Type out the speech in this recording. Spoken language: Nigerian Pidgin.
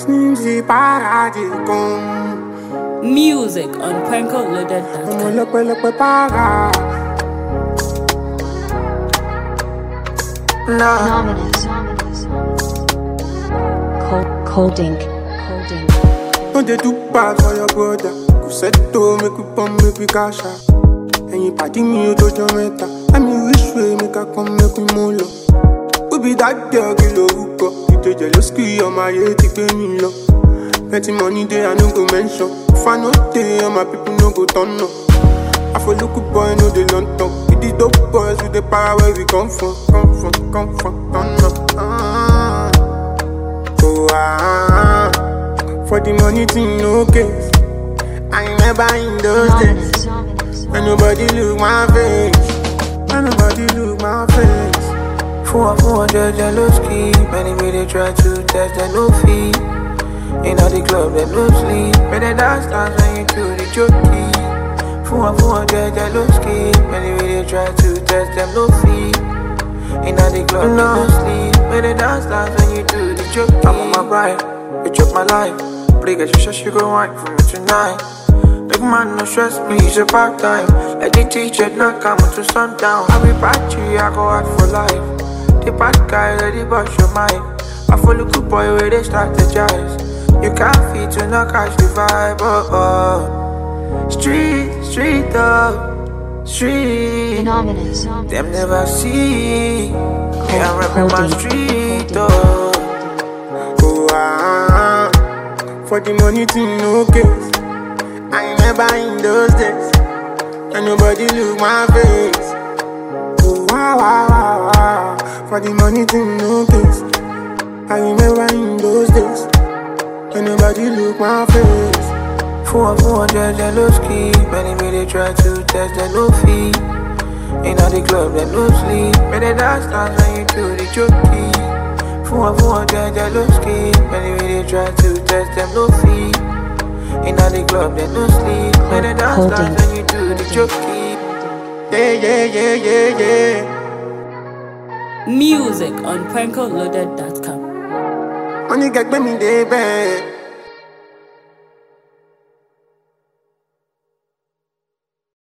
Sneezy paradis con. Music on PencoLoaded.com. Como le para. Nominous. Cold ink. Don't they do bad for your brother? Go settle, make we pump, make we cash out. And you party me, you do your meta. I mean, wish way, make I come, make we molo. Who be that girl, kilo hookah? You do jealous, on my head, take me low. Petty money there, I no go mention. If I no day, all my people no go turn up. I for look boy, no they don't talk. It is dope boys with the power where we come from, turn up. For the money thing, no case. I remember in those days. And nobody look my face. And nobody look my face. 400 jealous keep. Anyway they try to test their no fee. In all the club they no sleep. But they dance when you do the jokey. 400 jealous keep. Anyway they try to test them no fee. In all the club they no sleep. But they dance when you do the jokey. I'm on my bride, you chop my life. Please get your shit, you go wine for me tonight. Big man, no stress me, it's a part time. Let the teacher not come to sundown. I be party, I go out for life. The bad guy, let the bust your mind. I follow good boy where they strategize. You can't fit to not catch the vibe, Street up, street. Nominous. Them never see. Can't rap my street up. For the money thing, no case. I remember in those days. And nobody look my face. Oh, wow. For the money thing, no case. I remember in those days. And nobody look my face. 400 jealous keep. Anyway they try to test their no fee. In all the club they no sleep. But they dance when you do the jokey. 400 jealous keep. Anyway they try to test them no fee. In all the club they no sleep. But they dance when you do the jokey. Yeah. Music on PencoLoaded.com. Money get me there, babe.